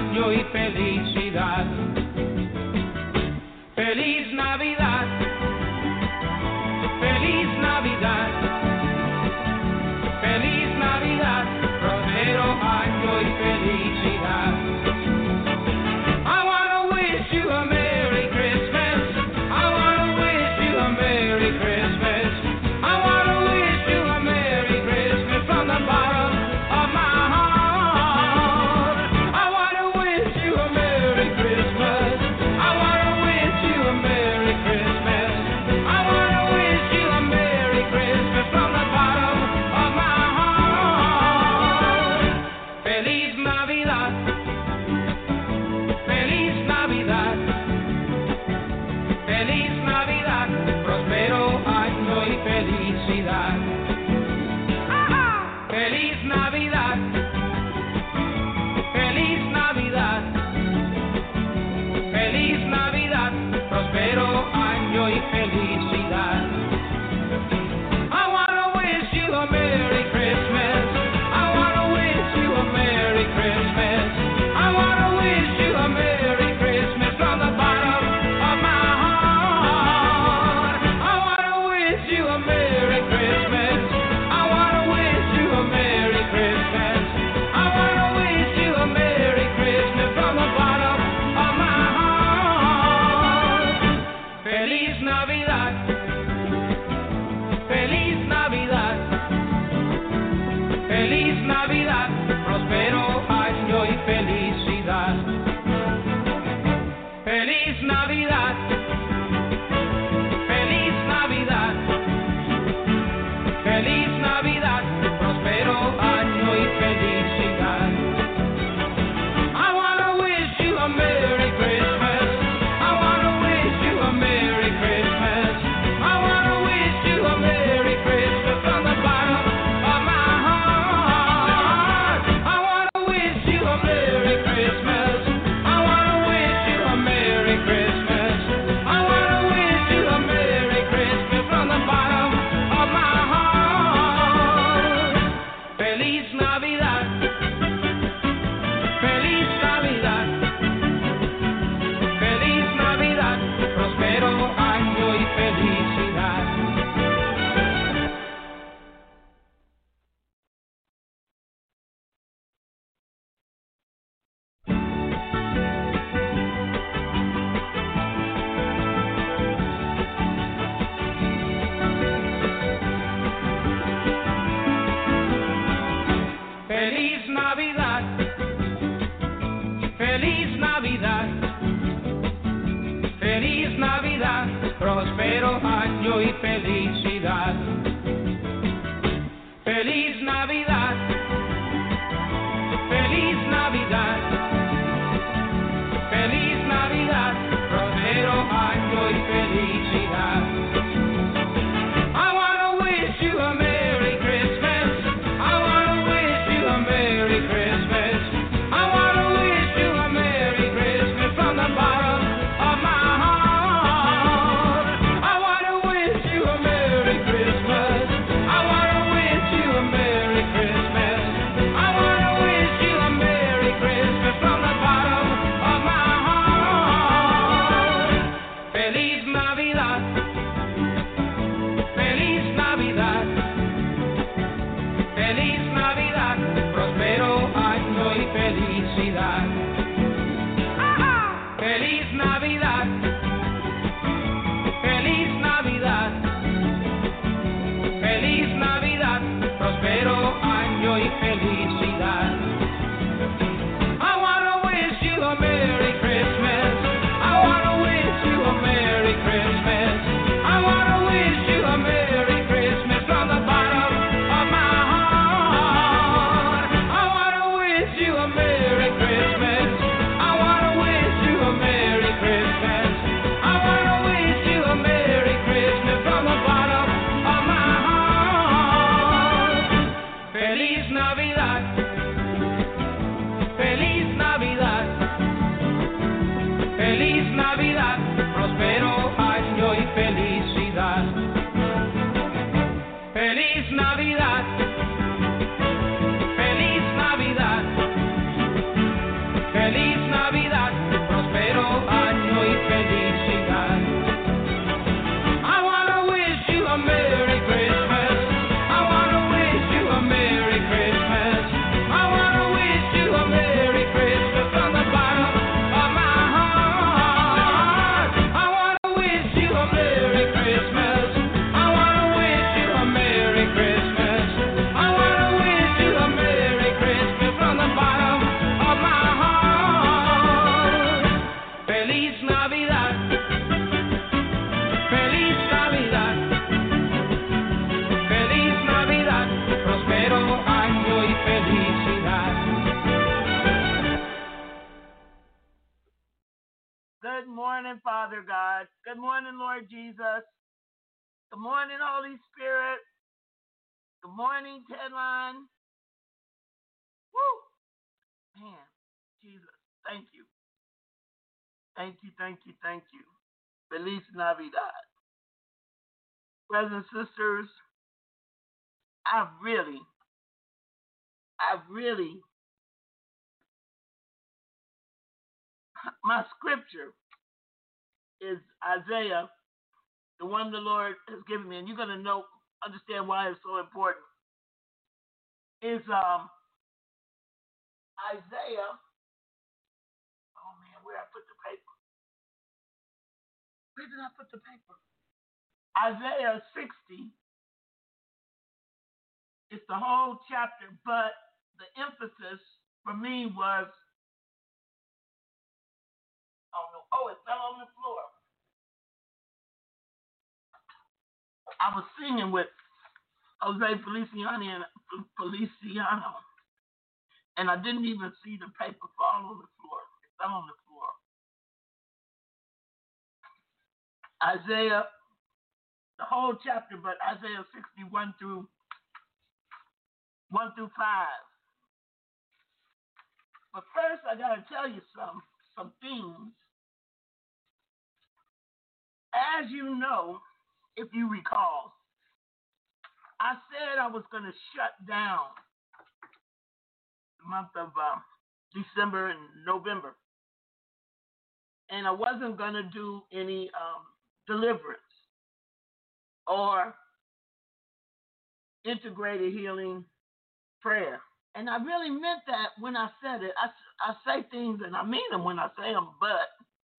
año y felicidad. Feliz Navidad, feliz Navidad, feliz Navidad, próspero año y felicidad. I wanna wish you a Merry Christmas. I wanna wish you a Merry Christmas. I wanna wish you a Merry Christmas from the bottom of my heart. I wanna wish you a Merry Christmas. I wanna wish you a Merry Christmas. I wanna wish you a Merry Christmas from the bottom of my heart. Feliz Navidad, feliz Navidad, feliz Navidad, próspero año y felicidad. Feliz Navidad, feliz Navidad, feliz Navidad, próspero año y felicidad. I wanna wish you a Merry Christmas. I wanna wish you a Merry Christmas. I wanna wish you a Merry Christmas from the bottom of my heart. I wanna wish you a Merry Christmas. I wanna wish you a Merry Christmas. I wanna wish you a Merry Christmas from the bottom of my heart. Feliz Navidad, feliz Navidad, feliz Navidad, próspero año y felicidad. Feliz Navidad, feliz Navidad, feliz Navidad, próspero año y felicidad. I wanna wish you a Merry Christmas. I wanna wish you a Merry Christmas. I wanna wish you a Merry Christmas from the bottom of my heart. I wanna wish you a Merry Christmas. I wanna wish you a Merry Christmas. I wanna wish you a Merry Christmas from the bottom of my heart. Feliz Navidad, feliz Navidad, feliz Navidad, próspero año y felicidad. Feliz Navidad, feliz Navidad, feliz Navidad, próspero año y felicidad. Feliz Navidad, feliz Navidad, feliz Navidad, próspero año y felicidad. I wanna wish you a Merry Christmas. I wanna wish you a Merry Christmas. I wanna wish you a Merry Christmas from the bottom of my heart. I wanna wish you a Merry Christmas. I wanna wish you a Merry Christmas. I wanna wish you a Merry Christmas from the bottom of my heart. Feliz Navidad, feliz Navidad, feliz Navidad, próspero año y felicidad. Feliz Navidad, feliz Navidad, feliz Navidad, próspero año y felicidad. I wanna wish you a Merry Christmas. I wanna wish you a Merry Christmas. I wanna wish you a Merry Christmas from the bottom of my heart. I wanna wish you a Merry Christmas. I wanna wish you a Merry Christmas. I wanna wish you a Merry Christmas from the bottom of my heart. Feliz Navidad, feliz Navidad, feliz Navidad, próspero año y felicidad. Feliz Navidad, feliz Navidad, feliz morning, Father God. Good morning, Lord Jesus. Good morning, Holy Spirit. Good morning, Tedline. Woo! Man, Jesus, thank you. Thank you, thank you, thank you. Feliz Navidad. Brothers and sisters, I really, my scripture is Isaiah, the one the Lord has given me, and you're going to understand why it's so important. Is Isaiah, oh man, where I put the paper? Where did I put the paper? Isaiah 60. It's the whole chapter, but the emphasis for me was, it fell on the floor. I was singing with Jose Feliciano, and I didn't even see the paper fall on the floor. It fell on the floor. Isaiah, the whole chapter, but Isaiah 61 through 1 through 5. But first, I got to tell you some things. As you know, if you recall, I said I was going to shut down the month of December and November. And I wasn't going to do any deliverance or integrated healing prayer. And I really meant that when I said it. I say things and I mean them when I say them, but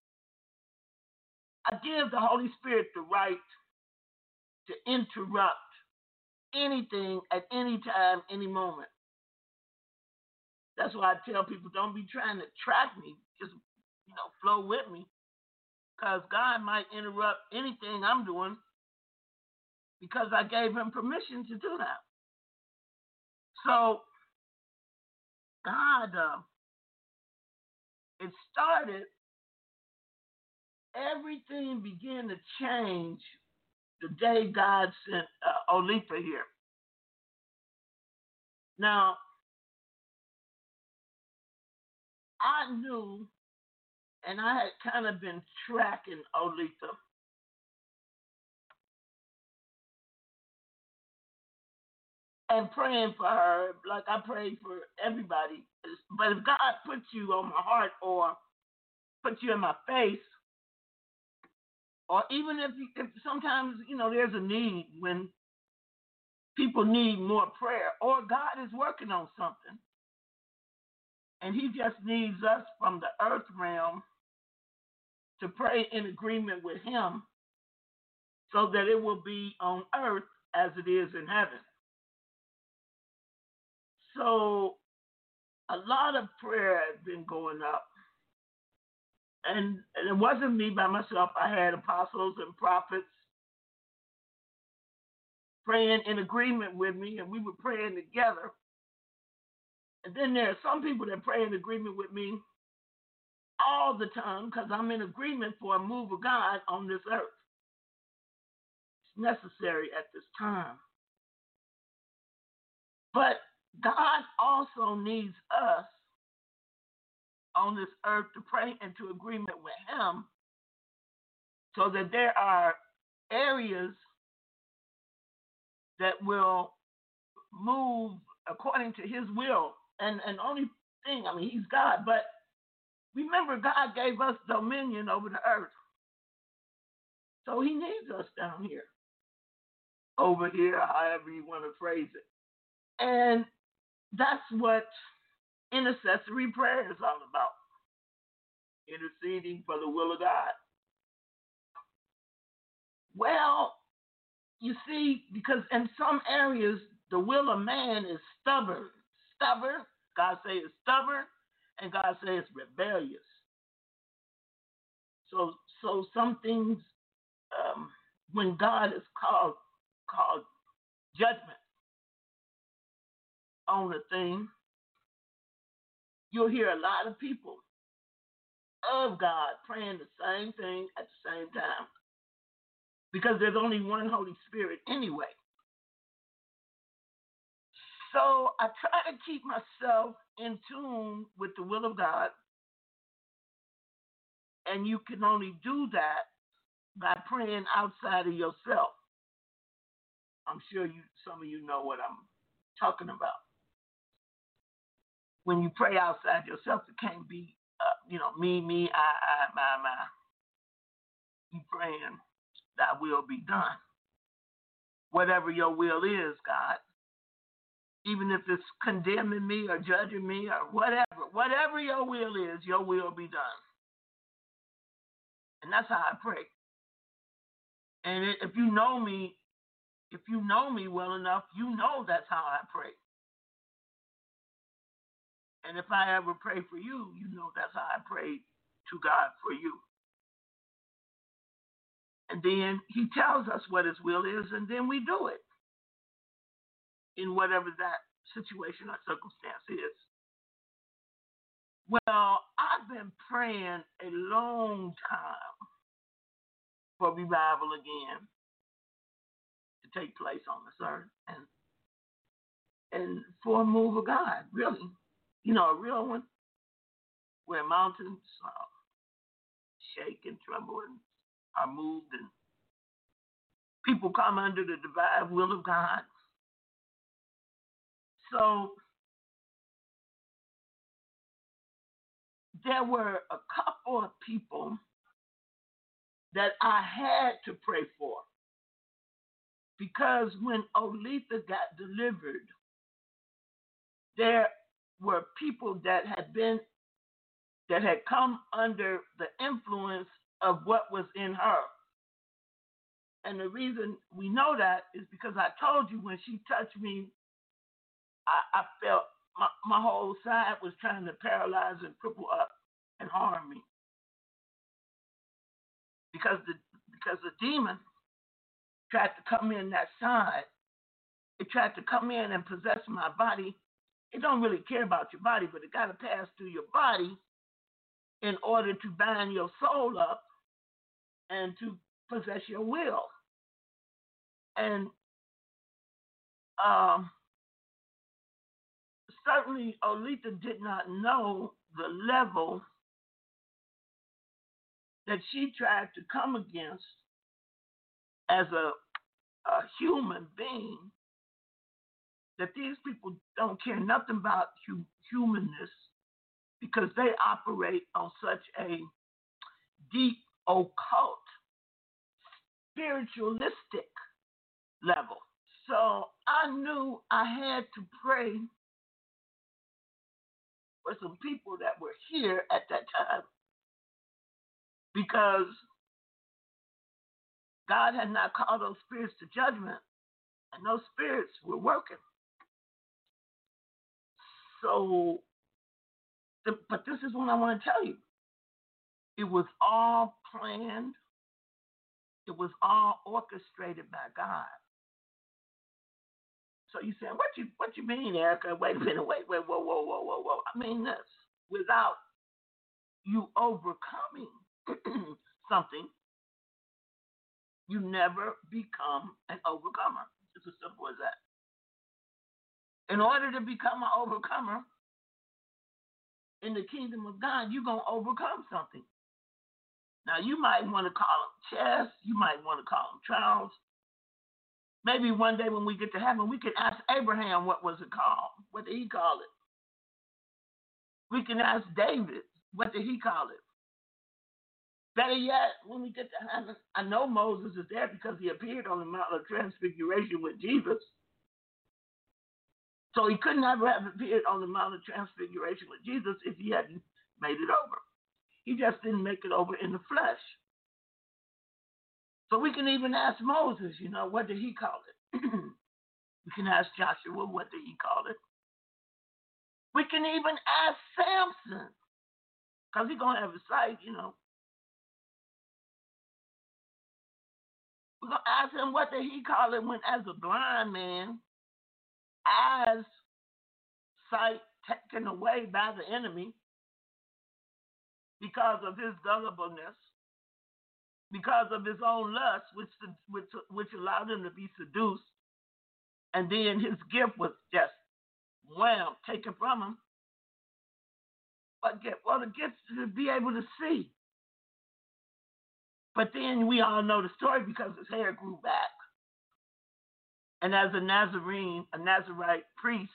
I give the Holy Spirit the right to interrupt anything at any time, any moment. That's why I tell people, don't be trying to track me. Just, flow with me. Because God might interrupt anything I'm doing because I gave him permission to do that. So, God, it started, everything began to change the day God sent Olitha here. Now, I knew, and I had kind of been tracking Olitha. And praying for her, like I prayed for everybody. But if God puts you on my heart or puts you in my face, or even if sometimes, there's a need when people need more prayer, or God is working on something, and he just needs us from the earth realm to pray in agreement with him so that it will be on earth as it is in heaven. So a lot of prayer has been going up. And it wasn't me by myself. I had apostles and prophets praying in agreement with me, and we were praying together. And then there are some people that pray in agreement with me all the time because I'm in agreement for a move of God on this earth. It's necessary at this time. But God also needs us on this earth to pray into agreement with him so that there are areas that will move according to his will. And only thing, he's God, but remember, God gave us dominion over the earth. So he needs us down here, over here, however you want to phrase it. And that's what intercessory prayer is all about. Interceding for the will of God. Well, you see, because in some areas, the will of man is stubborn. God say it's stubborn, and God say it's rebellious. So some things, when God is called judgment on the thing, you'll hear a lot of people of God praying the same thing at the same time. Because there's only one Holy Spirit anyway. So I try to keep myself in tune with the will of God. And you can only do that by praying outside of yourself. I'm sure some of you know what I'm talking about. When you pray outside yourself, it can't be, me, I, my. You praying, thy will be done. Whatever your will is, God, even if it's condemning me or judging me or whatever your will is, your will be done. And that's how I pray. And if you know me well enough, you know that's how I pray. And if I ever pray for you, you know that's how I pray to God for you. And then he tells us what his will is, and then we do it in whatever that situation or circumstance is. Well, I've been praying a long time for revival again to take place on this earth and for a move of God, really. A real one where mountains shake and tremble and are moved and people come under the divine will of God. So there were a couple of people that I had to pray for because when Olitha got delivered, there were people that had come under the influence of what was in her. And the reason we know that is because I told you when she touched me, I felt my whole side was trying to paralyze and cripple up and harm me. Because the demon tried to come in that side. It tried to come in and possess my body. It don't really care about your body, but it got to pass through your body in order to bind your soul up and to possess your will. And certainly Olitha did not know the level that she tried to come against as a human being, that these people don't care nothing about humanness because they operate on such a deep, occult, spiritualistic level. So I knew I had to pray for some people that were here at that time because God had not called those spirits to judgment, and those spirits were working. So, but this is what I want to tell you. It was all planned. It was all orchestrated by God. So you saying, what you mean, Erica? Wait a minute, wait, whoa. I mean this. Without you overcoming something, you never become an overcomer. It's as simple as that. In order to become an overcomer in the kingdom of God, you're going to overcome something. Now, you might want to call them tests. You might want to call them trials. Maybe one day when we get to heaven, we can ask Abraham what was it called? What did he call it? We can ask David, what did he call it? Better yet, when we get to heaven, I know Moses is there because he appeared on the Mount of Transfiguration with Jesus. So he could never have appeared on the Mount of Transfiguration with Jesus if he hadn't made it over. He just didn't make it over in the flesh. So we can even ask Moses, what did he call it? We can ask Joshua, what did he call it? We can even ask Samson, because he's going to have a sight, We're going to ask him, what did he call it when, as a blind man, as sight taken away by the enemy, because of his gullibleness, because of his own lust, which allowed him to be seduced, and then his gift was just wham, taken from him. What gift? Well, the gift to be able to see. But then we all know the story because his hair grew back. And as a Nazarite priest,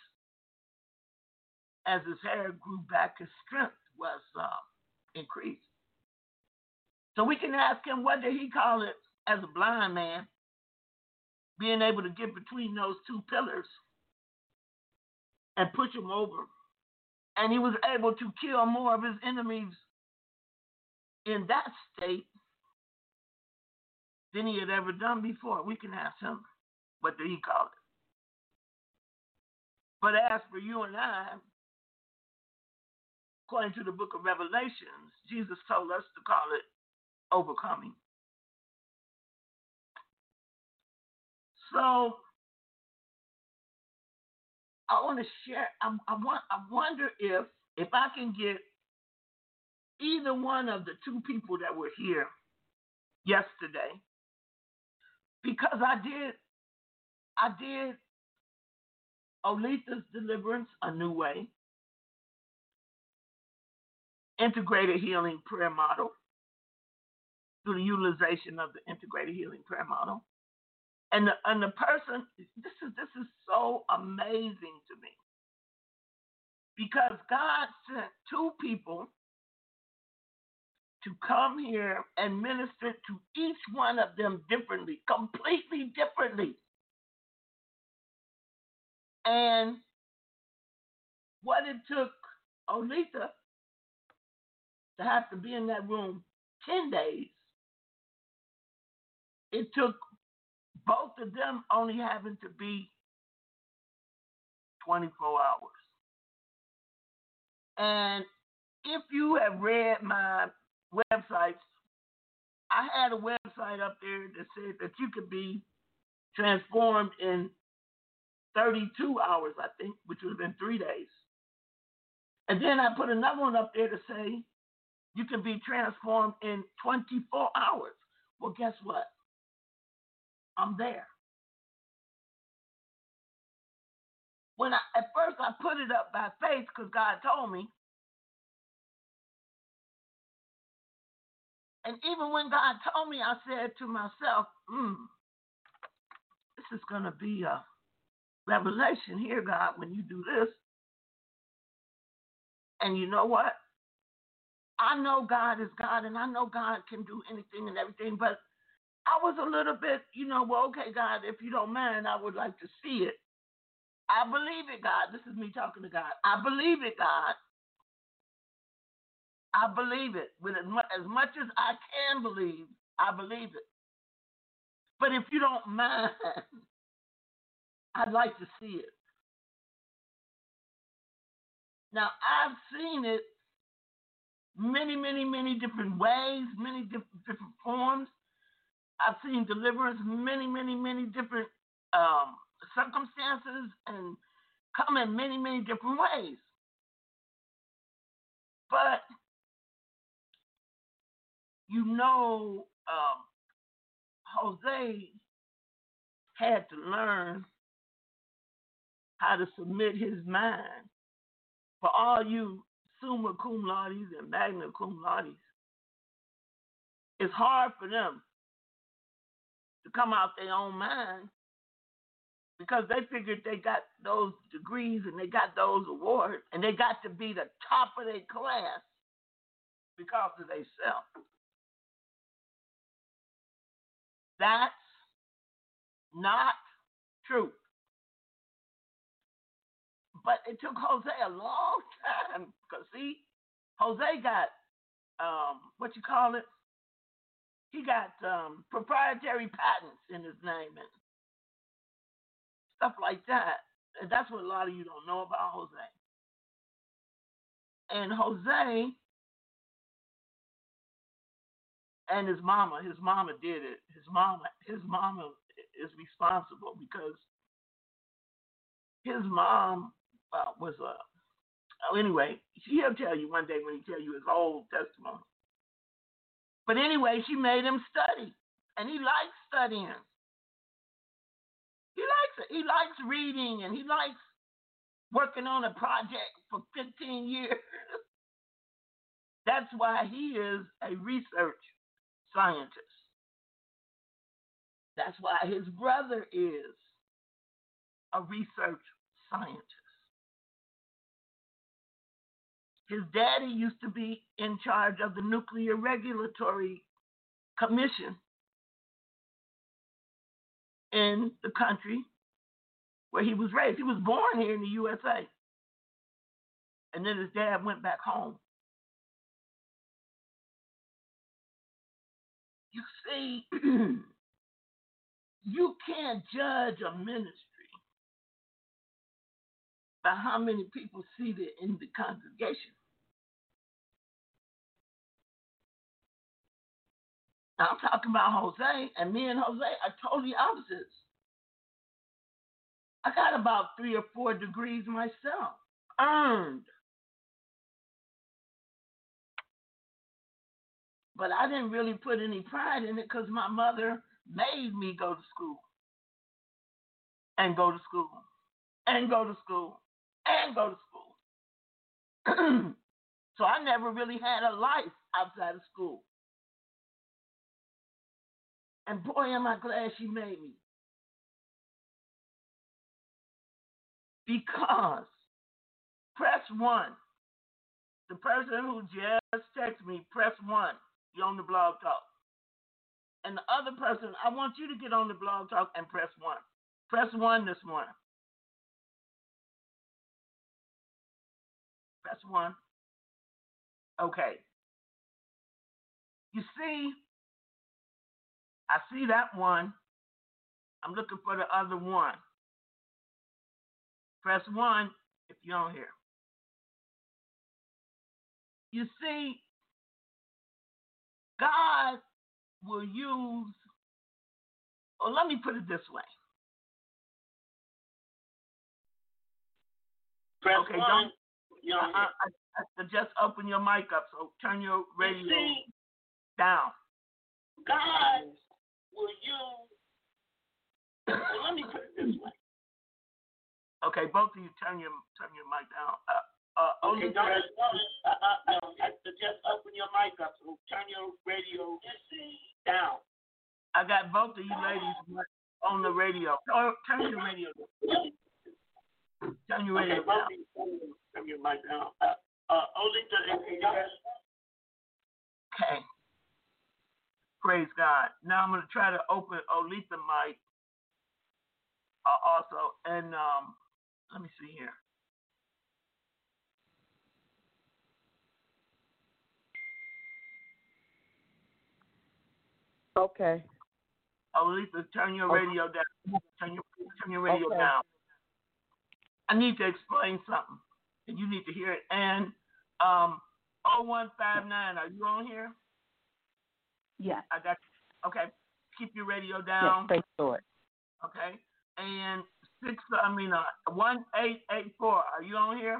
as his hair grew back, his strength was increased. So we can ask him, what did he call it as a blind man, being able to get between those two pillars and push them over. And he was able to kill more of his enemies in that state than he had ever done before. We can ask him, what did he call it? But as for you and I, according to the book of Revelations, Jesus told us to call it overcoming. So I want to share. I wonder if I can get either one of the two people that were here yesterday, because I did Olitha's Deliverance a New Way, integrated healing prayer model, through the utilization of the integrated healing prayer model. And the person, this is so amazing to me, because God sent two people to come here and minister to each one of them differently, completely differently. And what it took Olitha to have to be in that room 10 days, it took both of them only having to be 24 hours. And if you have read my websites, I had a website up there that said that you could be transformed in 32 hours, I think, which would have been 3 days. And then I put another one up there to say you can be transformed in 24 hours. Well, guess what? I'm there. At first I put it up by faith because God told me. And even when God told me, I said to myself, this is going to be a revelation here, God, when you do this. And you know what? I know God is God, and I know God can do anything and everything, but I was a little bit, well, okay, God, if you don't mind, I would like to see it. I believe it, God. This is me talking to God. I believe it, God. I believe it. With as much as I can believe, I believe it. But if you don't mind, I'd like to see it. Now, I've seen it many, many, many different ways, many different forms. I've seen deliverance many, many, many different circumstances and come in many, many different ways. But, Jose had to learn how to submit his mind. For all you summa cum laudes and magna cum laudes, it's hard for them to come out their own mind because they figured they got those degrees and they got those awards and they got to be the top of their class because of themselves. That's not true. But it took Jose a long time because, see, Jose got, he got proprietary patents in his name and stuff like that. And that's what a lot of you don't know about Jose. And Jose and his mama did it. His mama is responsible because his mom was Oh, anyway, he'll tell you one day when he tell you his whole testimony. But anyway, she made him study, and he likes studying. He likes it. He likes reading, and he likes working on a project for 15 years. That's why he is a research scientist. That's why his brother is a research scientist. His daddy used to be in charge of the Nuclear Regulatory Commission in the country where he was raised. He was born here in the USA. And then his dad went back home. You see, you can't judge a ministry by how many people seated in the congregation. Now, I'm talking about Jose, and me and Jose are totally opposites. I got about 3 or 4 degrees myself, earned. But I didn't really put any pride in it because my mother made me go to school. And go to school. And go to school. And go to school. So I never really had a life outside of school. And boy, am I glad she made me. Because, press 1. The person who just texted me, press 1. You're on the Blog Talk. And the other person, I want you to get on the Blog Talk and press 1. Press 1 this morning. Press 1. Okay. You see, I see that one. I'm looking for the other one. Press 1 if you're on here. You see, God will use, or let me put it this way. Press okay, 1. I just open your mic up, so turn your radio down. God will use, well, let me put it this way. Okay, both of you turn your mic down. Okay, don't just open your mic up, so turn your radio down. I got both of you ladies on the radio. Turn your radio down. Turn your radio down. Turn your mic down. Olita, okay. Praise God. Now I'm going to try to open Olita mic also. And let me see here. Okay. Olita, turn your radio down. Turn your radio down. I need to explain something, and you need to hear it. And 0159, are you on here? Yes. I got you. Okay. Keep your radio down. Yes, for it. Okay. And 1884, are you on here?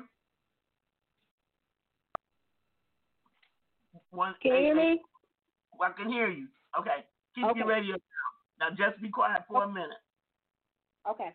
Can you hear me? I can hear you. Okay. Keep your radio down. Now just be quiet for a minute. Okay.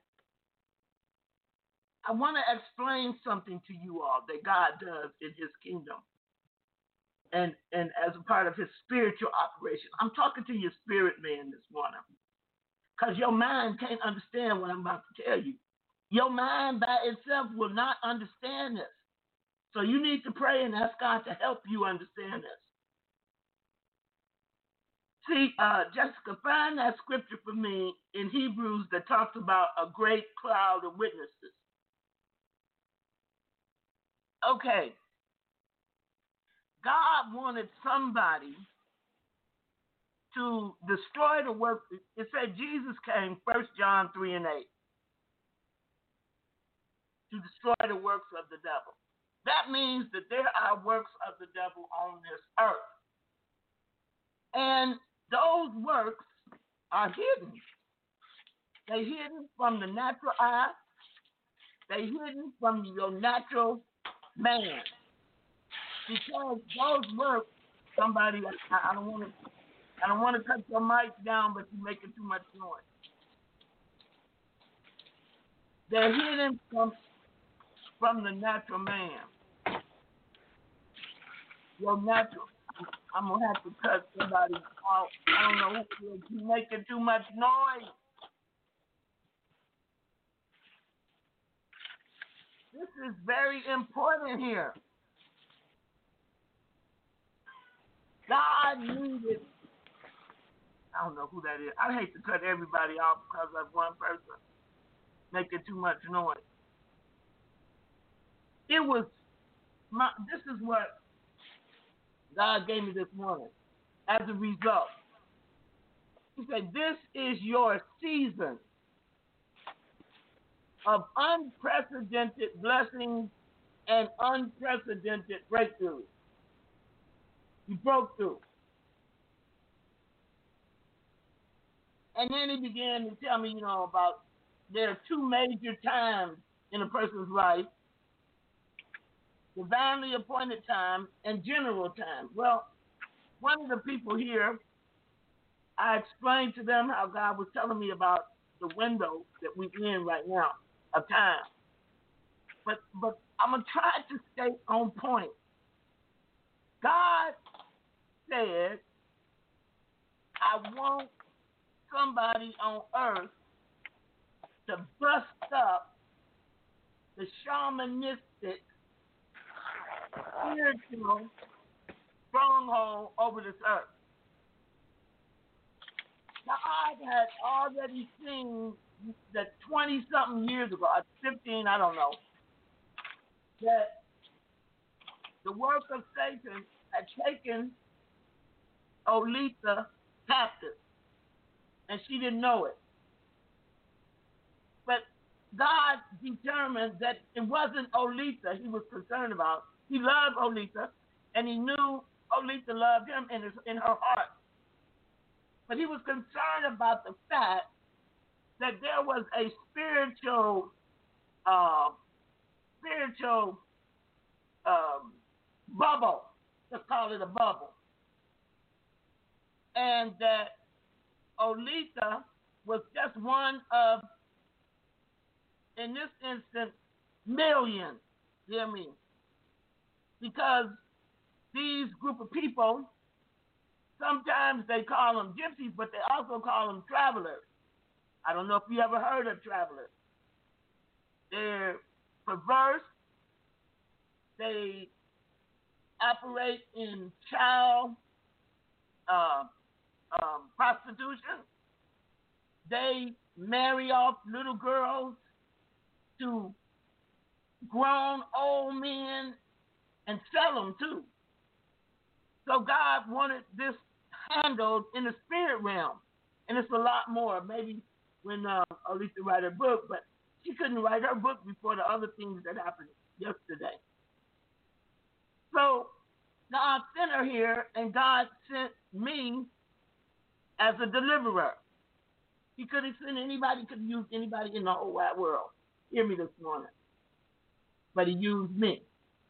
I want to explain something to you all that God does in his kingdom. And as a part of his spiritual operation. I'm talking to your spirit man this morning. Because your mind can't understand what I'm about to tell you. Your mind by itself will not understand this. So you need to pray and ask God to help you understand this. See, Jessica, find that scripture for me in Hebrews that talks about a great cloud of witnesses. Okay. God wanted somebody to destroy the work. It said Jesus came, 1 John 3:8, to destroy the works of the devil. That means that there are works of the devil on this earth. And those works are hidden. They're hidden from the natural eye. They're hidden from your natural man. Because those work, somebody, I don't want to. I don't want to cut your mic down, but you're making too much noise. They're hidden from the natural man. Your natural. I'm gonna have to cut somebody out. I don't know who is. You're making too much noise. This is very important here. God needed. I don't know who that is. I hate to cut everybody off because of one person making too much noise. It was this is what God gave me this morning. As a result, He said, "This is your season of unprecedented blessings and unprecedented breakthroughs." You broke through. And then he began to tell me, about there are two major times in a person's life: divinely appointed time and general time. Well, one of the people here, I explained to them how God was telling me about the window that we're in right now of time. But I'm going to try to stay on point. God said, I want somebody on earth to bust up the shamanistic spiritual stronghold over this earth. God had already seen that 20-something years ago, 15, I don't know, that the work of Satan had taken Olitha captive, and she didn't know it. But God determined that it wasn't Olitha he was concerned about. He loved Olitha, and he knew Olitha loved him in her heart. But he was concerned about the fact that there was a spiritual bubble. Let's call it a bubble. And that Olitha was just one of, in this instance, millions. You hear me? Because these group of people, sometimes they call them gypsies, but they also call them travelers. I don't know if you ever heard of travelers. They're perverse. They operate in child prostitution. They marry off little girls to grown old men and sell them too. So God wanted this handled in the spirit realm. And it's a lot more. Maybe when Olitha write her book, but she couldn't write her book before the other things that happened yesterday. So God sent her here, and God sent me as a deliverer. He could have sent anybody, could have used anybody in the whole wide world. Hear me this morning. But he used me.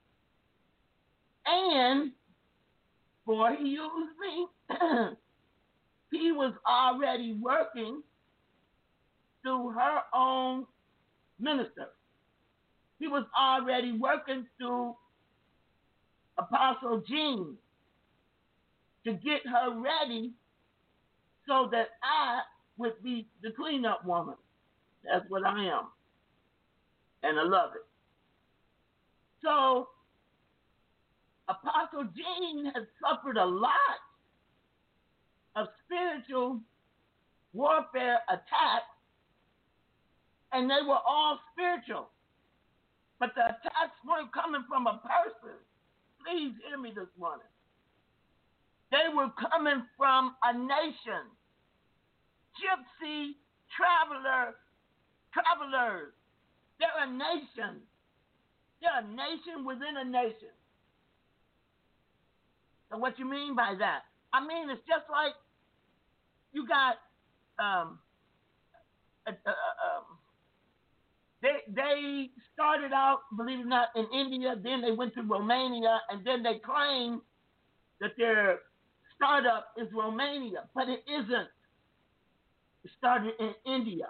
And before he used me, he was already working through her own minister. He was already working through Apostle Jean to get her ready so that I would be the cleanup woman. That's what I am. And I love it. So Apostle Jean has suffered a lot of spiritual warfare attacks, and they were all spiritual. But the attacks weren't coming from a person. Please hear me this morning. They were coming from a nation. Gypsy travelers. They're a nation. They're a nation within a nation. And what you mean by that? I mean, it's just like you got They started out, believe it or not, in India. Then they went to Romania, and then they claim that their startup is Romania, but it isn't. It started in India.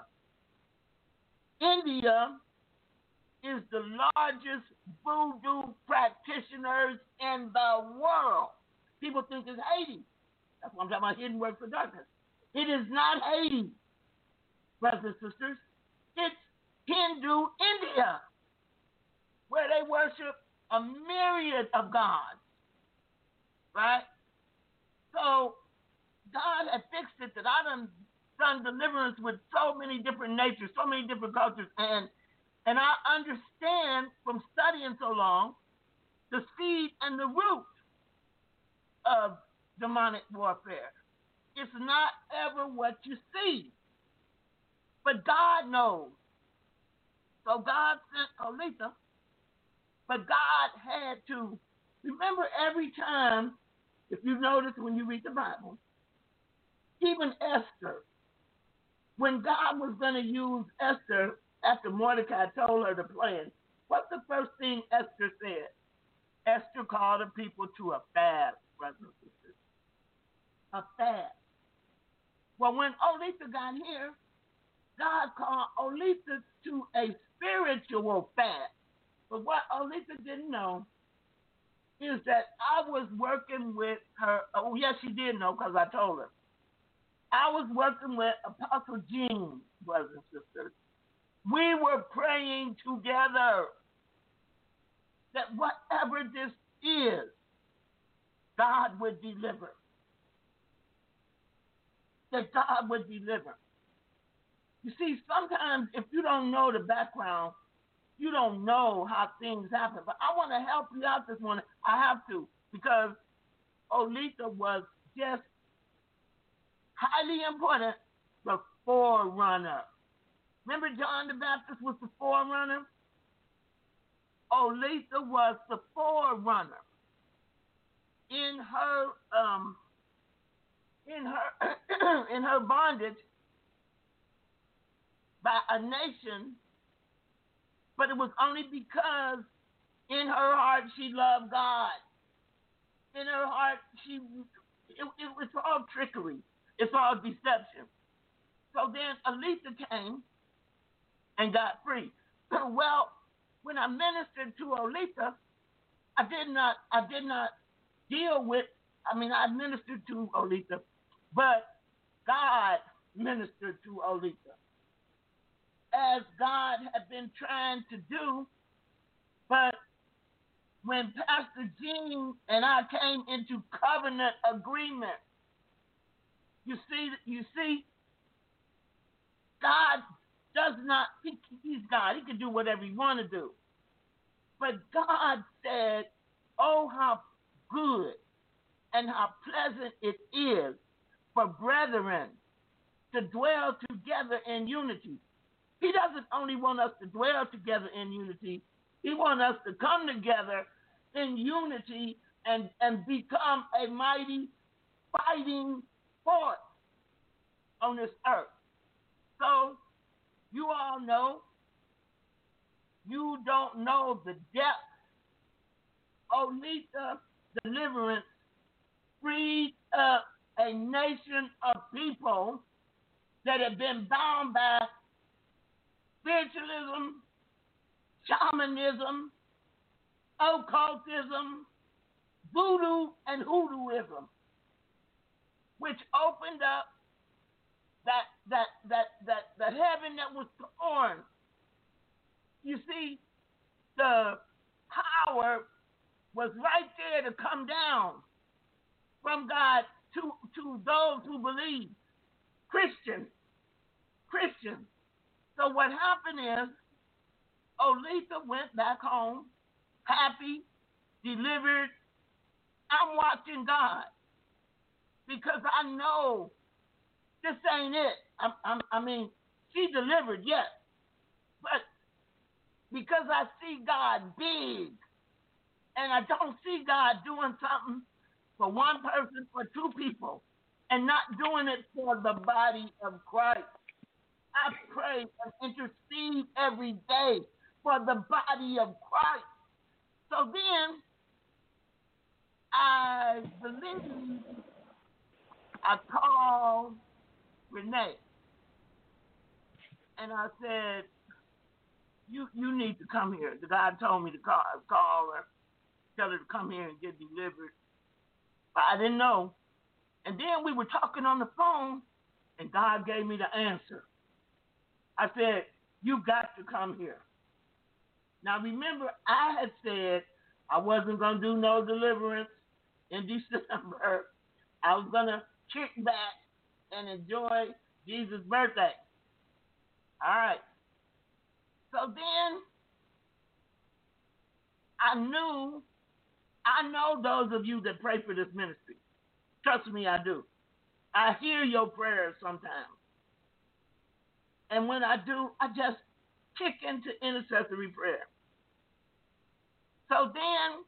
India is the largest voodoo practitioners in the world. People think it's Haiti. That's why I'm talking about hidden work for darkness. It is not Haiti, brothers and sisters. It's Hindu India, where they worship a myriad of gods, right? So God had fixed it that I done deliverance with so many different natures, so many different cultures, and I understand from studying so long the seed and the root of demonic warfare. It's not ever what you see, but God knows. So God sent Olitha, but God had to remember every time, if you notice when you read the Bible, even Esther, when God was going to use Esther after Mordecai told her the plan, what's the first thing Esther said? Esther called the people to a fast, brothers and sisters. A fast. Well, when Olitha got here, God called Olitha to a spiritual fast. But what Olitha didn't know is that I was working with her. Oh, yes, she did know because I told her. I was working with Apostle Jean, brothers and sisters. We were praying together that whatever this is, God would deliver. That God would deliver. You see, sometimes if you don't know the background, you don't know how things happen. But I want to help you out this morning. I have to, because Olitha was just highly important, the forerunner. Remember John the Baptist was the forerunner? Olitha was the forerunner. In her bondage by a nation, but it was only because in her heart she loved God. In her heart, it was all trickery. It's all deception. So then Olitha came and got free. Well, when I ministered to Olitha, I did not deal with, I ministered to Olitha, but God ministered to Olitha, as God had been trying to do. But when Pastor Jean and I came into covenant agreement, you see, God does not, he's God. He can do whatever he want to do. But God said, oh, how good and how pleasant it is for brethren to dwell together in unity. He doesn't only want us to dwell together in unity. He wants us to come together in unity and become a mighty fighting force on this earth. So you all know, you don't know the depth. Olitha deliverance freed up a nation of people that had been bound by spiritualism, shamanism, occultism, voodoo, and hoodooism, which opened up that heaven that was torn. You see, the power was right there to come down from God to those who believe. Christians. So what happened is, Olitha went back home, happy, delivered. I'm watching God because I know this ain't it. She delivered, yes, but because I see God big, and I don't see God doing something for one person or two people, and not doing it for the body of Christ. I pray and intercede every day for the body of Christ. So then I believe I called Renee and I said, you need to come here. The guy told me to call her, tell her to come here and get delivered. But I didn't know. And then we were talking on the phone, and God gave me the answer. I said, you got to come here. Now remember, I had said I wasn't going to do no deliverance in December. I was going to kick back and enjoy Jesus' birthday. All right. So then I know those of you that pray for this ministry. Trust me, I do. I hear your prayers sometimes. And when I do, I just kick into intercessory prayer. So then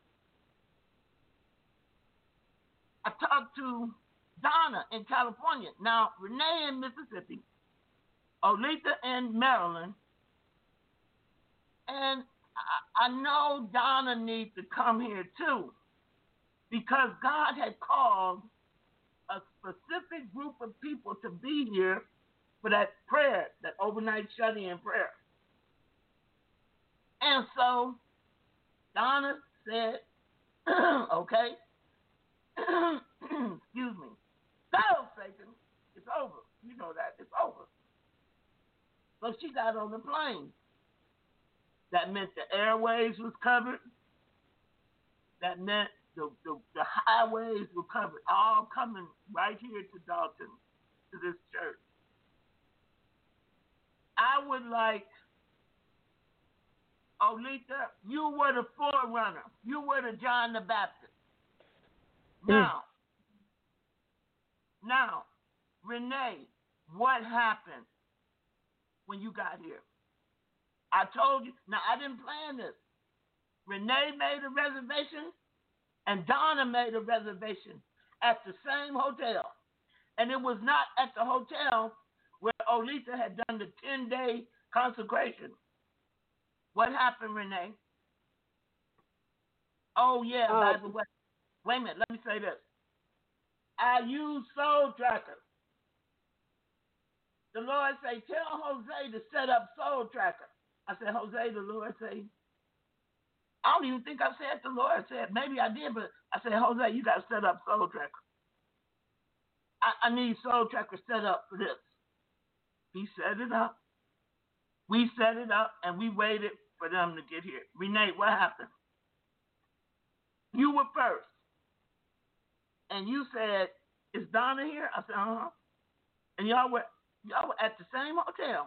I talked to Donna in California. Now, Renee in Mississippi, Olitha in Maryland, and I know Donna needs to come here too, because God had called a specific group of people to be here for that prayer, that overnight shut-in prayer. And so Donna said, okay, excuse me, so Satan, it's over. You know that, it's over. So she got on the plane. That meant the airways was covered. That meant the highways were covered, all coming right here to Dalton, to this church. I would like, Olitha, you were the forerunner. You were the John the Baptist. Now, Renee, what happened when you got here? I told you. Now, I didn't plan this. Renee made a reservation, and Donna made a reservation at the same hotel. And it was not at the hotel where Olitha had done the 10-day consecration. What happened, Renee? Oh, yeah, by the way. Wait a minute, let me say this. I use Soul Tracker. The Lord say, tell Jose to set up Soul Tracker. I said, Jose, the Lord say, I don't even think I said the Lord said, maybe I did, but I said, Jose, you got to set up Soul Tracker. I need Soul Tracker set up for this. He set it up. We set it up, and we waited for them to get here. Renee, what happened? You were first. And you said, is Donna here? I said, uh-huh. And y'all were at the same hotel.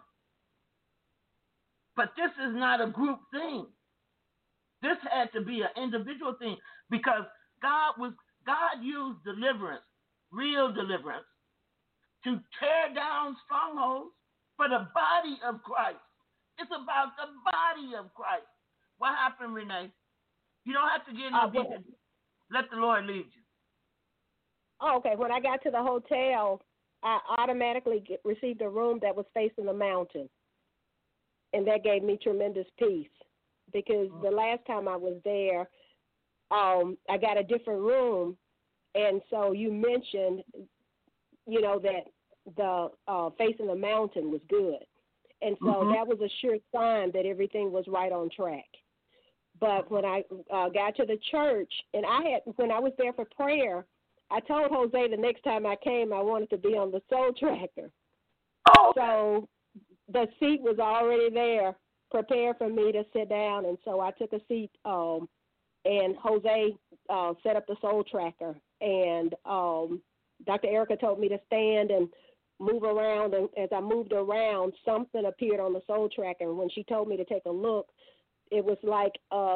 But this is not a group thing. This had to be an individual thing, because God used deliverance, real deliverance, to tear down strongholds for the body of Christ. It's about the body of Christ. What happened, Renee? You don't have to get into detail. Let the Lord lead you. Oh, okay. When I got to the hotel, I automatically received a room that was facing the mountain. And that gave me tremendous peace, because the last time I was there, I got a different room. And so you mentioned, that the facing the mountain was good. And so that was a sure sign that everything was right on track. But when I got to the church, and when I was there for prayer, I told Jose the next time I came I wanted to be on the Soul Tracker. Oh. So the seat was already there, prepared for me to sit down, and so I took a seat, and Jose set up the Soul Tracker, and Dr. Erica told me to stand and move around, and as I moved around, something appeared on the Soul Tracker, and when she told me to take a look, it was like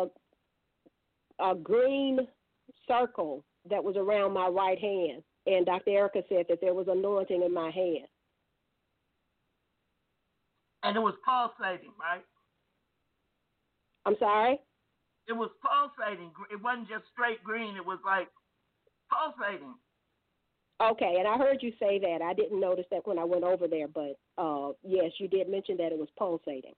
a green circle that was around my right hand, and Dr. Erica said that there was anointing in my hand. And it was pulsating, right? I'm sorry? It was pulsating. It wasn't just straight green. It was like pulsating. Okay, and I heard you say that. I didn't notice that when I went over there, but yes, you did mention that it was pulsating.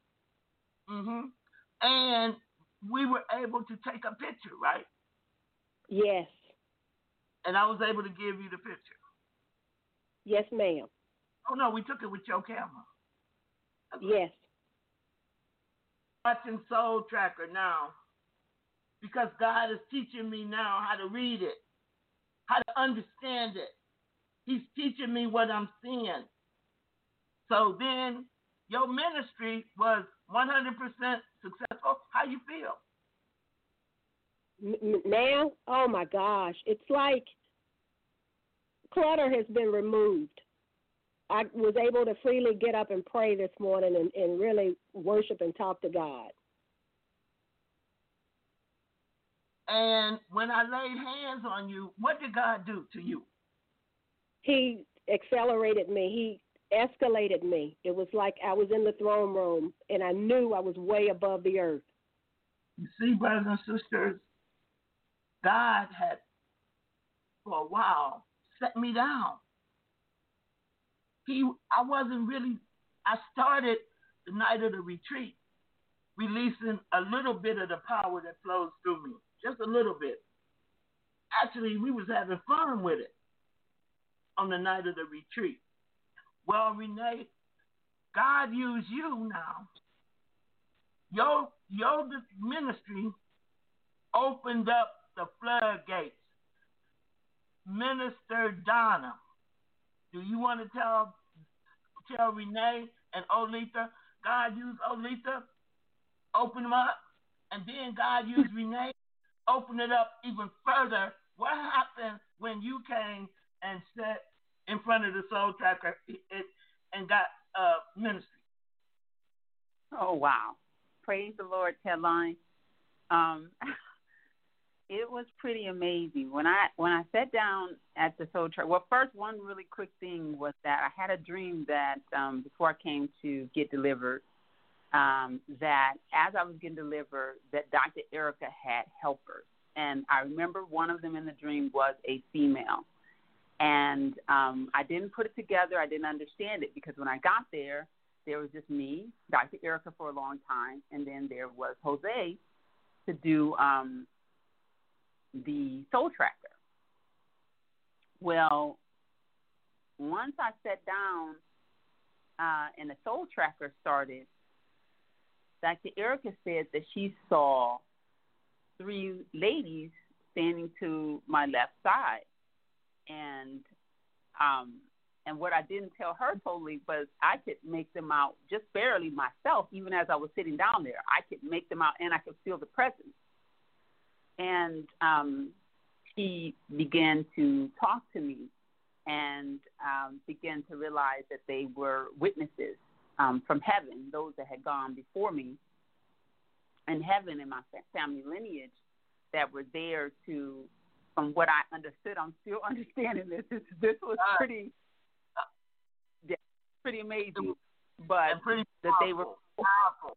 And we were able to take a picture, right? Yes. And I was able to give you the picture. Yes, ma'am. Oh, no, we took it with your camera. Yes. Watching Soul Tracker now because God is teaching me now how to read it, how to understand it. He's teaching me what I'm seeing. So then your ministry was 100% successful. How you feel? Now, oh my gosh, it's like clutter has been removed. I was able to freely get up and pray this morning and really worship and talk to God. And when I laid hands on you, what did God do to you? He accelerated me. He escalated me. It was like I was in the throne room, and I knew I was way above the earth. You see, brothers and sisters, God had, for a while, set me down. I started the night of the retreat, releasing a little bit of the power that flows through me, just a little bit. Actually, we was having fun with it on the night of the retreat. Well, Renee, God used you now. Your ministry opened up the floodgates. Minister Donna, do you want to tell Renee and Olitha? God used Olitha, open them up, and then God used Renee, open it up even further. What happened when you came and sat in front of the Soul Tracker and got ministry? Oh, wow. Praise the Lord, Tedline. It was pretty amazing. When I sat down at the Soul Tracker, well, first, one really quick thing was that I had a dream that before I came to get delivered, that as I was getting delivered, that Dr. Erica had helpers. And I remember one of them in the dream was a female. And I didn't put it together. I didn't understand it because when I got there was just me, Dr. Erica for a long time, and then there was Jose to do the Soul Tracker. Well, once I sat down and the Soul Tracker started, Dr. Erica said that she saw 3 ladies standing to my left side. And what I didn't tell her totally was I could make them out just barely myself, even as I was sitting down there. I could make them out, and I could feel the presence. And she began to talk to me and began to realize that they were witnesses from heaven, those that had gone before me in heaven in my family lineage that were there to, from what I understood, I'm still understanding this. This was pretty amazing, but pretty that they were powerful.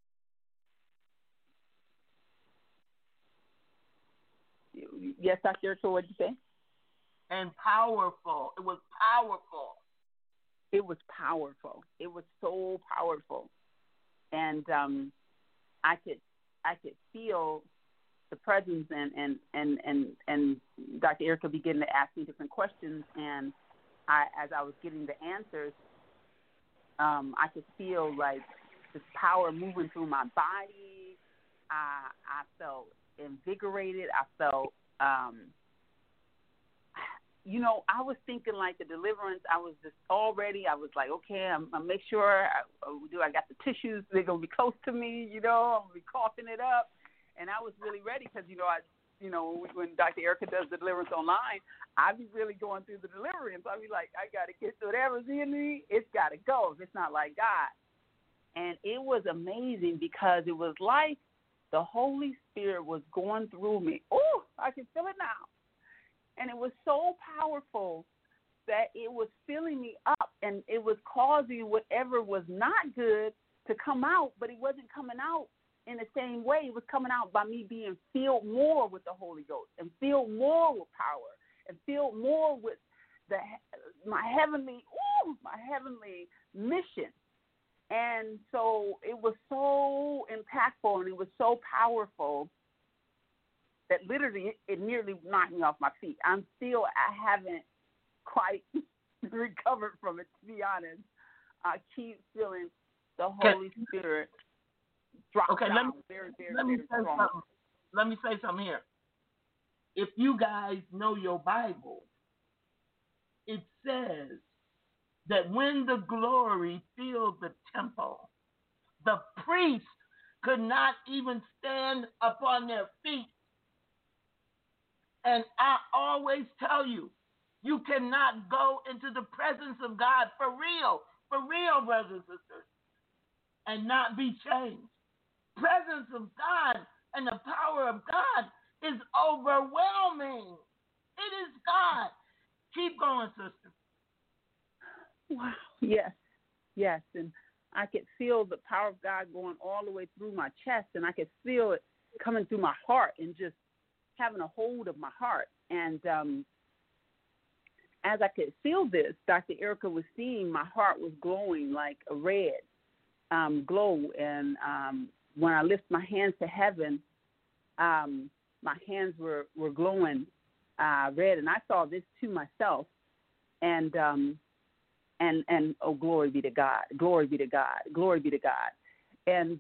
Yes, Dr. Erica, what did you say? And powerful. It was powerful. It was powerful. It was so powerful, and I could feel the presence, and Dr. Erica began to ask me different questions, and as I was getting the answers, I could feel like this power moving through my body. I felt invigorated. I felt, I was thinking like the deliverance. I was like, okay, I'll make sure I got the tissues. They're going to be close to me, I'm going to be coughing it up. And I was really ready because, when Dr. Erica does the deliverance online, I be really going through the deliverance. I be like, I got to get whatever's in me. It's got to go if it's not like God. And it was amazing because it was like the Holy Spirit was going through me. Oh, I can feel it now. And it was so powerful that it was filling me up, and it was causing whatever was not good to come out, but it wasn't coming out in the same way. It was coming out by me being filled more with the Holy Ghost and filled more with power and filled more with my heavenly mission. And so it was so impactful and it was so powerful that literally it nearly knocked me off my feet. I haven't quite recovered from it, to be honest. I keep feeling the Holy Spirit drop down very, very, very strong. Let me say something here. If you guys know your Bible, it says that when the glory filled the temple, the priests could not even stand upon their feet. And I always tell you, you cannot go into the presence of God for real, brothers and sisters, and not be changed. Presence of God and the power of God is overwhelming. It is God. Keep going, sister. Wow. Yes. And I could feel the power of God going all the way through my chest, and I could feel it coming through my heart and just having a hold of my heart. And as I could feel this, Dr. Erica was seeing my heart was glowing like a red glow. And when I lift my hands to heaven, my hands were glowing red. And I saw this to myself. And oh, glory be to God, glory be to God, glory be to God. And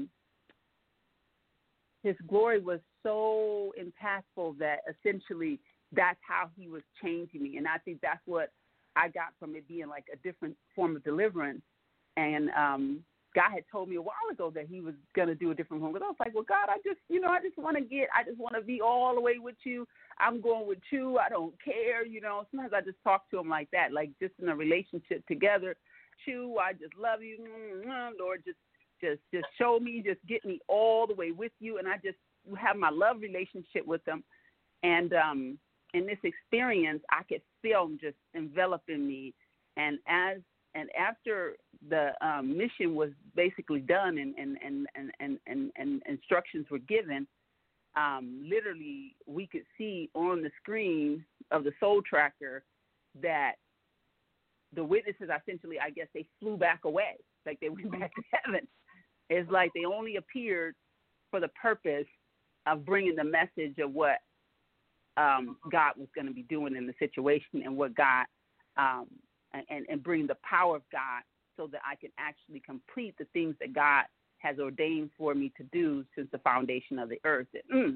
his glory was so impactful that essentially that's how he was changing me. And I think that's what I got from it being like a different form of deliverance. And God had told me a while ago that he was going to do a different one. But I was like, well, God, I just want to be all the way with you. I'm going with you. I don't care. Sometimes I just talk to him like that, like just in a relationship together. Chew, I just love you. Lord, just show me, just get me all the way with you. And I just have my love relationship with him. And in this experience, I could feel him just enveloping me. And after the mission was basically done and instructions were given, literally we could see on the screen of the Soul Tracker that the witnesses essentially, I guess, they flew back away, like they went back to heaven. It's like they only appeared for the purpose of bringing the message of what God was going to be doing in the situation and what God and bring the power of God so that I can actually complete the things that God has ordained for me to do since the foundation of the earth.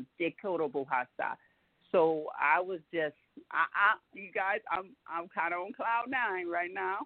So I was just, you guys, I'm kind of on cloud 9 right now.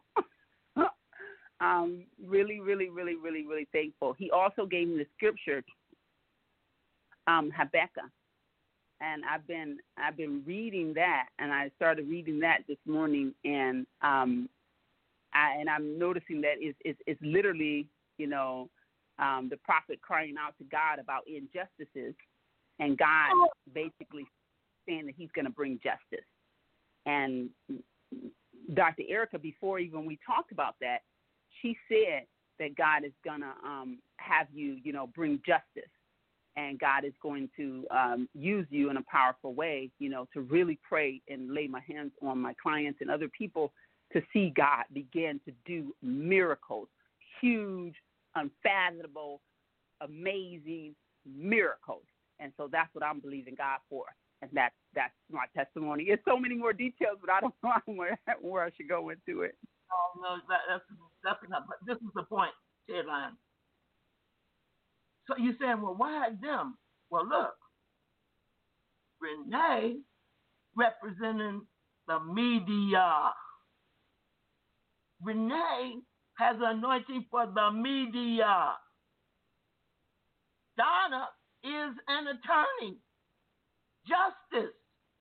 Really, really, really, really, really thankful. He also gave me the scripture, Habakkuk. And I've been reading that, and I started reading that this morning, and I'm noticing that it's literally, the prophet crying out to God about injustices, and God basically saying that he's going to bring justice. And Dr. Erica, before even we talked about that, she said that God is going to have you, bring justice. And God is going to use you in a powerful way, to really pray and lay my hands on my clients and other people to see God begin to do miracles, huge, unfathomable, amazing miracles. And so that's what I'm believing God for. And that's my testimony. There's so many more details, but I don't know where I should go into it. Oh, no, that's enough. But this is the point, Caroline. So you're saying, well, why them? Well, look, Renee representing the media. Renee has anointing for the media. Donna is an attorney. Justice.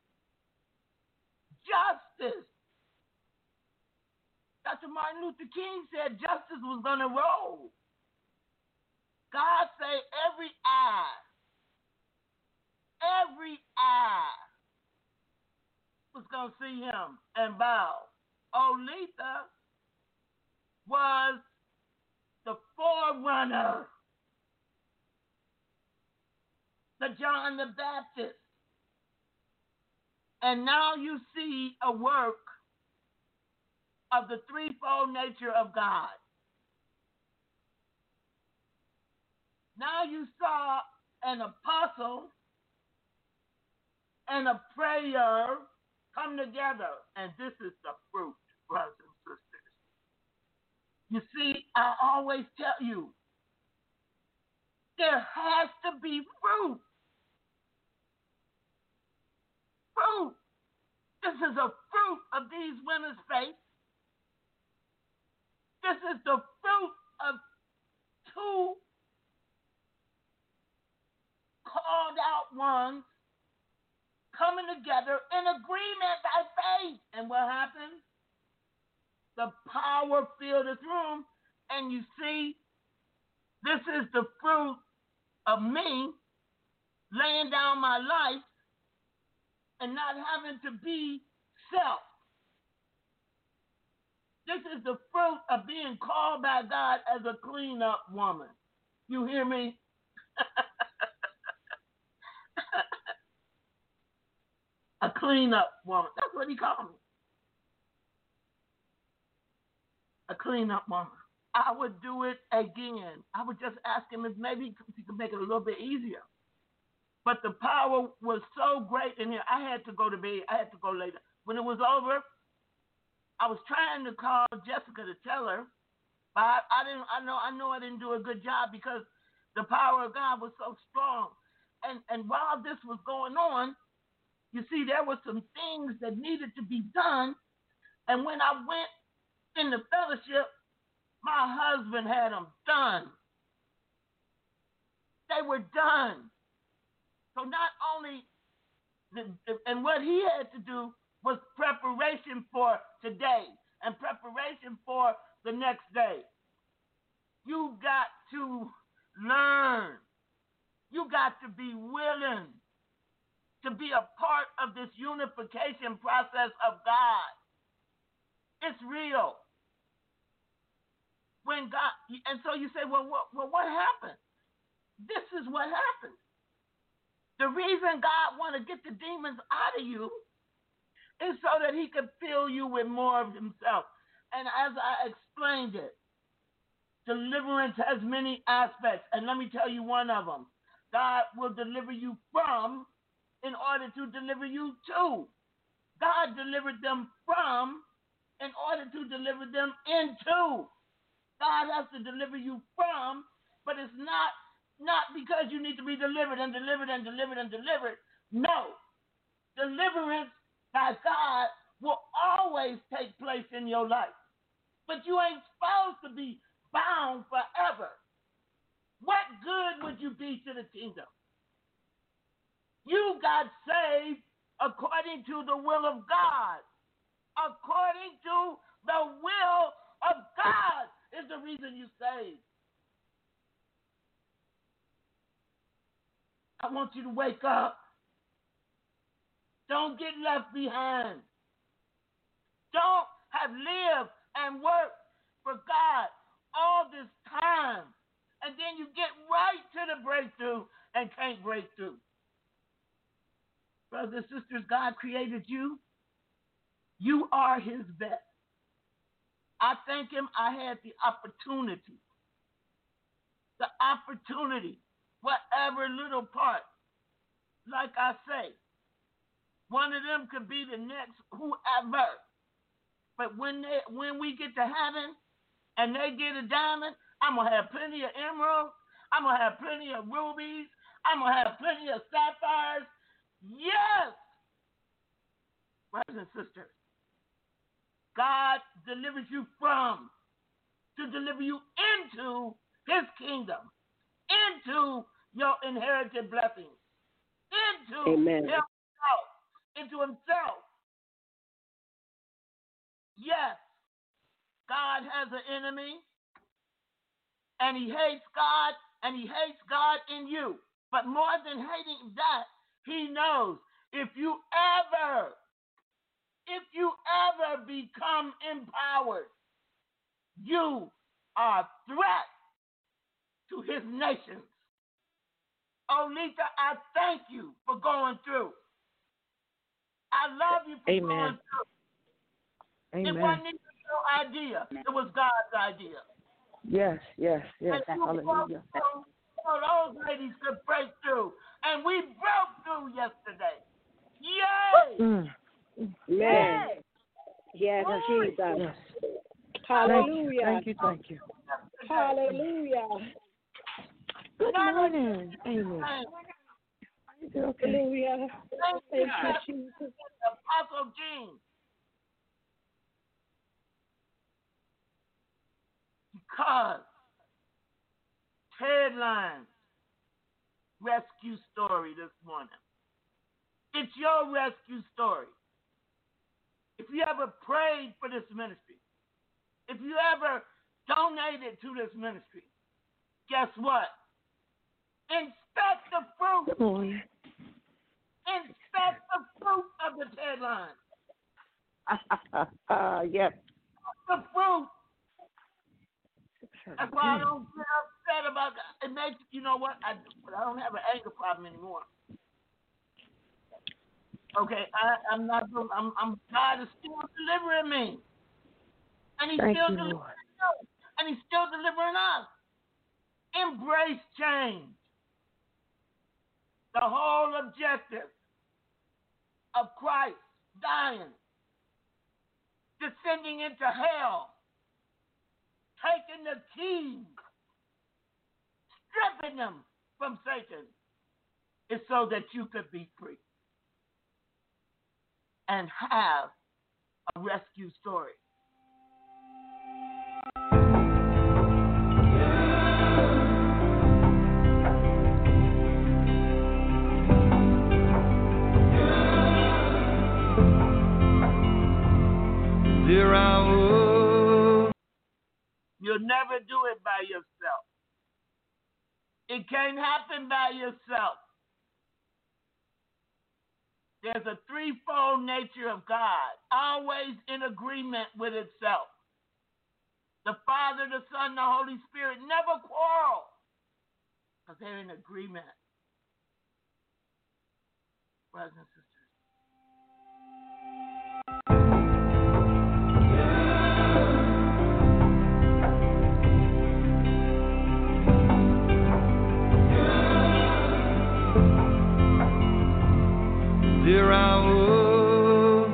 Dr. Martin Luther King said justice was going to roll. God say every eye was going to see him and bow. Olitha was the forerunner, the John the Baptist. And now you see a work of the threefold nature of God. Now you saw an apostle and a prayer come together. And this is the fruit, brothers and sisters. You see, I always tell you, there has to be fruit. Fruit. This is a fruit of these women's faith. This is the fruit of two called out ones coming together in agreement by faith. And what happens? The power filled this room, and you see, this is the fruit of me laying down my life and not having to be self. This is the fruit of being called by God as a clean-up woman. You hear me? A clean-up woman. That's what he called me. A clean-up woman. I would do it again. I would just ask him if maybe he could make it a little bit easier. But the power was so great in here. I had to go to bed. I had to go later. When it was over, I was trying to call Jessica to tell her, but I know I didn't do a good job because the power of God was so strong. And while this was going on, you see, there were some things that needed to be done. And when I went in the fellowship, my husband had them done. They were done. So not only, and what he had to do was preparation for today and preparation for the next day. You got to learn. You got to be willing to be a part of this unification process of God. It's real. When God, and so you say, well, what happened? This is what happened. The reason God want to get the demons out of you is so that he could fill you with more of himself. And as I explained it, deliverance has many aspects. And let me tell you one of them. God will deliver you from in order to deliver you to. God delivered them from in order to deliver them into. God has to deliver you from, but it's not because you need to be delivered and delivered and delivered and delivered. No. Deliverance by God will always take place in your life. But you ain't supposed to be bound forever. What good would you be to the kingdom? You got saved according to the will of God. According to the will of God is the reason you saved. I want you to wake up. Don't get left behind. Don't have lived and worked for God all this time, and then you get right to the breakthrough and can't break through. Brothers and sisters, God created you. You are his best. I thank him I had the opportunity, whatever little part. Like I say, one of them could be the next whoever. But when we get to heaven and they get a diamond, I'm going to have plenty of emeralds. I'm going to have plenty of rubies. I'm going to have plenty of sapphires. Yes! Brothers and sisters, God delivers you from to deliver you into his kingdom, into your inherited blessings, into himself, into himself. Yes, God has an enemy, and he hates God, and he hates God in you. But more than hating that, he knows if you ever become empowered, you are a threat to his nations. Olitha, I thank you for going through. I love you for going through. Amen. It wasn't even your idea. It was God's idea. Yes. And Hallelujah. so those ladies could break through. And we broke through yesterday. Yay! Man. Yes, Jesus. Yes. Hallelujah. Thank you. Hallelujah. Good morning, Amy. Okay. Hallelujah. Thank you, Jesus. Apostle Jean. Because Ted Lyons rescue story this morning. It's your rescue story. If you ever prayed for this ministry, if you ever donated to this ministry, guess what? Inspect the fruit. Good morning. Inspect the fruit of the Ted Lyons. Yes. The fruit. That's why I don't get upset about that. It makes, you know what? I don't have an anger problem anymore. Okay, I'm not. I'm God is still delivering me, and He's Thank still you, delivering Lord. us, and He's still delivering us. Embrace change. The whole objective of Christ dying, descending into hell, taking the keys, stripping them from Satan, is so that you could be free and have a rescue story. There I was. You'll never do it by yourself. It can't happen by yourself. There's a threefold nature of God, always in agreement with itself. The Father, the Son, the Holy Spirit never quarrel because they're in agreement. Brothers and sisters. There I was,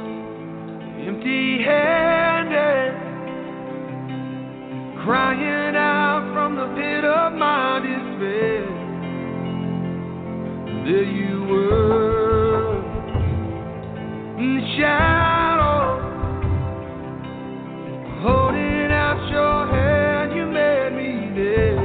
empty-handed, crying out from the pit of my despair. There you were, in the shadow, holding out your hand, you made me there.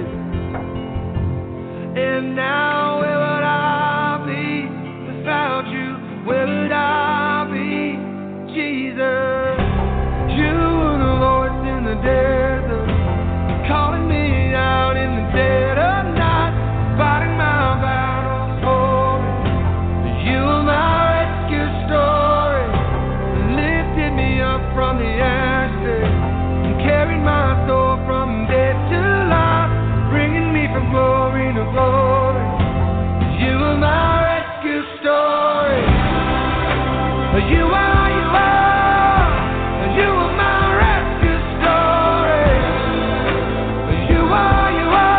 And now where would I be without you? Where would I be, Jesus? You were the voice in the desert, calling me out in the dead of night, fighting my battles for me. You were my rescue story, lifted me up from the ashes, and carried my soul from death to life, bringing me from glory to glory. You were my rescue story. You are, you are my rescue story. You are,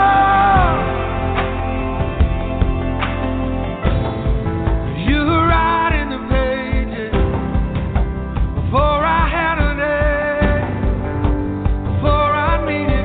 you were right in the pages before I had a name, before I needed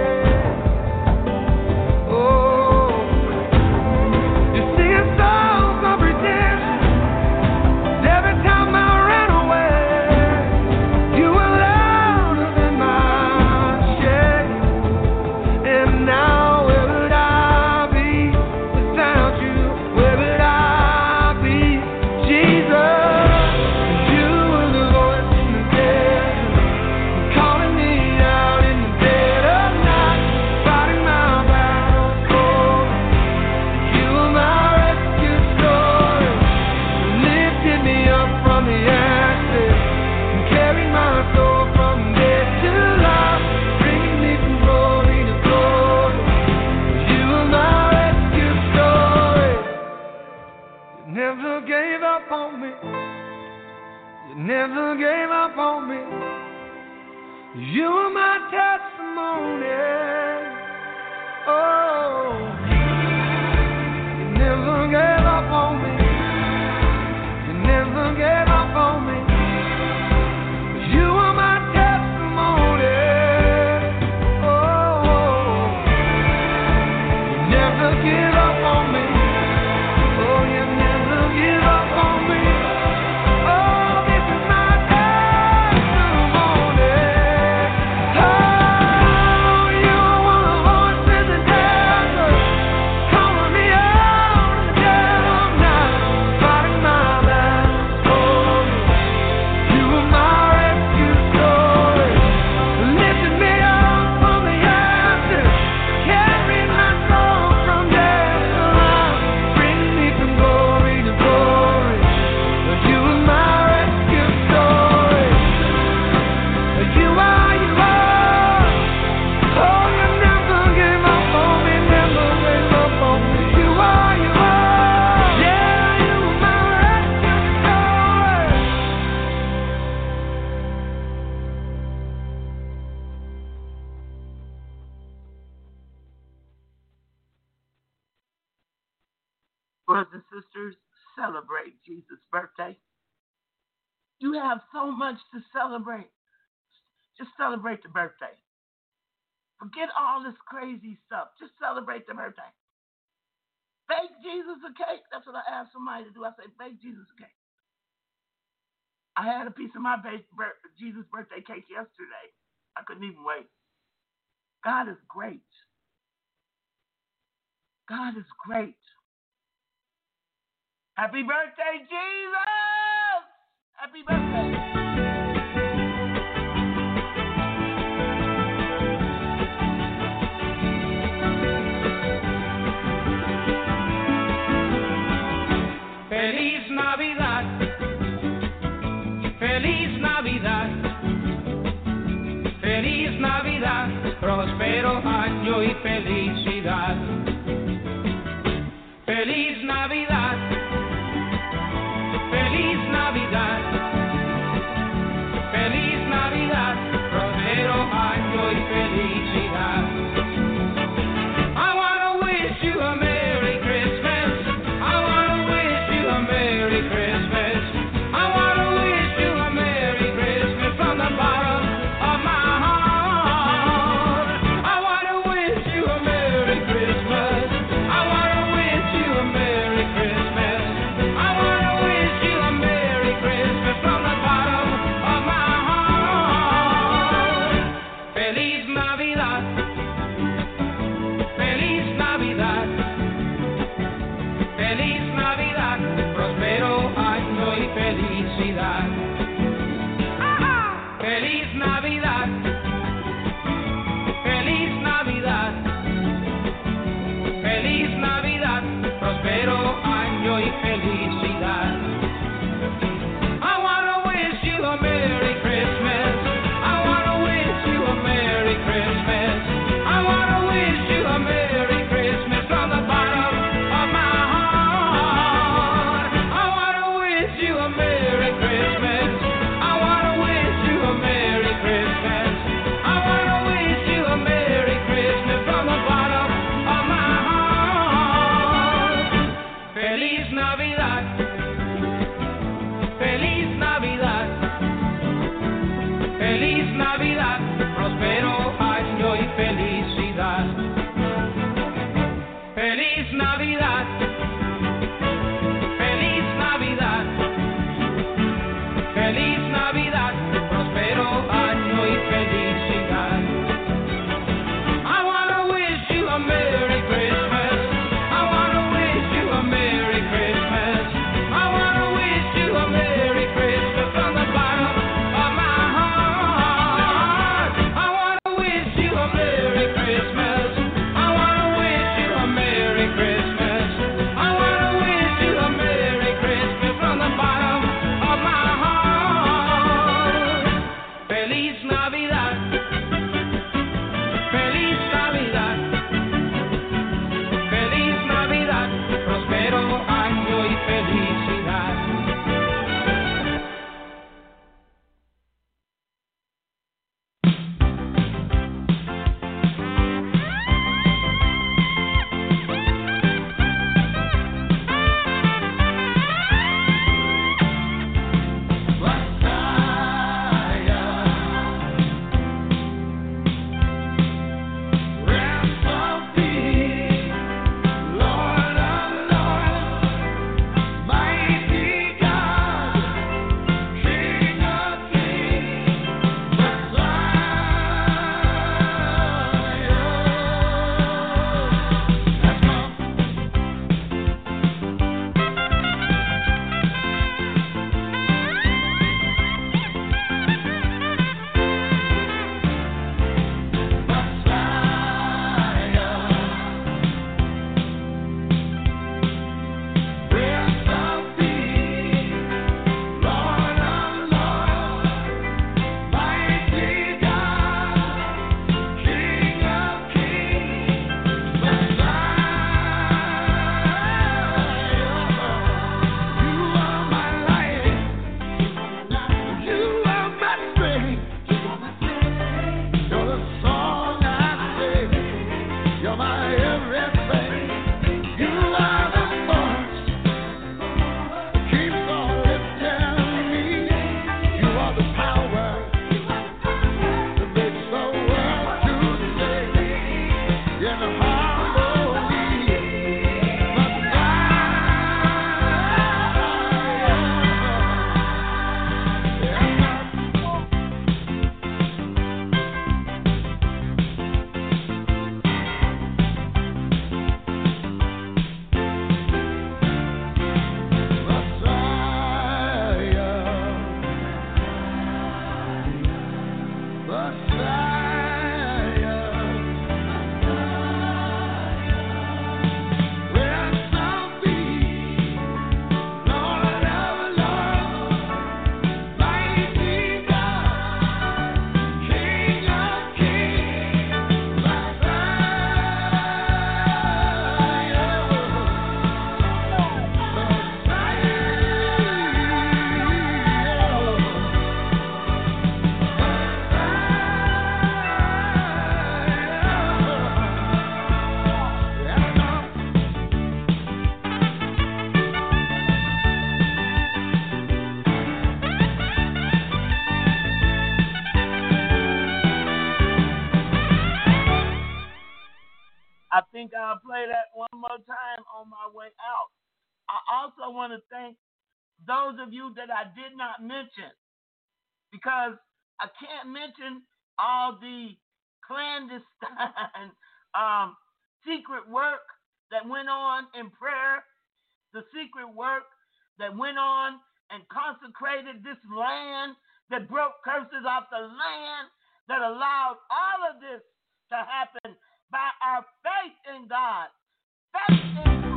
grace. Oh, you sing songs of redemption. Every time I ran away, you were louder than my shame. And now where would I be without you? Where would I be, Jesus? You were the voice in the desert, calling me out in the dead of night, fighting my battles for me. You were my rescue story, lifted me up from the ashes, and carried my soul from death to life, bringing me from glory to glory. You were my rescue story. You never gave up on me. You never gave up on me. You were my testimony. Oh. never gave up on me. You never gave up on me. You are my testimony. Oh, you never give up on me. Oh, you never give up on me. Oh, this is my testimony. Oh, you are one of the voices in the desert, calling me out in the dead of night, fighting my battles for me. You are my rescue story, lifting me up from the ashes, carrying my soul from death to life, bringing me from glory to glory. You are my rescue story. You are, you are. Oh, you never gave up on me, never gave up on me. You are, you are. Yeah, you are my rescue story. Brothers and sisters, celebrate Jesus' birthday. You have so much to celebrate. Just celebrate the birthday. Forget all this crazy stuff. Just celebrate the birthday. Bake Jesus a cake. That's what I asked somebody to do. I say, bake Jesus a cake. I had a piece of my Jesus birthday cake yesterday. I couldn't even wait. God is great. God is great. Happy birthday, Jesus! Happy birthday. Feliz Navidad, feliz Navidad, feliz Navidad, próspero año y felicidad. Feliz Navidad, feliz Navidad, feliz Navidad, próspero año y felicidad. I wanna wish you a Merry Christmas. I wanna wish you a Merry Christmas. I wanna wish you a Merry Christmas from the bottom of my heart. I wanna wish you a Merry Christmas. I wanna wish you a Merry Christmas. I wanna wish you a Merry Christmas from the bottom of my heart. Feliz Navidad. Feliz Navidad. Feliz Navidad, próspero año y felicidad. Feliz Navidad, feliz Navidad, feliz Navidad, próspero año y felicidad. I wanna wish you a Merry Christmas. I wanna wish you a Merry Christmas. I wanna wish you a Merry Christmas from the bottom of my heart. I wanna wish you a Merry Christmas. I wanna wish you a Merry Christmas. I wanna wish you a Merry Christmas from the bottom of my heart. Feliz Navidad. Feliz Navidad. Feliz Navidad, próspero año y felicidad. Feliz Navidad. Feliz Navidad. Feliz Navidad, próspero año y felicidad. I wanna wish you a Merry Christmas. I wanna wish you a Merry Christmas. I wanna wish you a Merry Christmas from the bottom of my heart. I wanna wish you a Merry Christmas. I wanna wish you a Merry Christmas. think I'll play that one more time on my way out. I also want to thank those of you that I did not mention, because I can't mention all the clandestine secret work that went on in prayer, the secret work that went on and consecrated this land, that broke curses off the land, that allowed all of this to happen by our faith in God. Faith in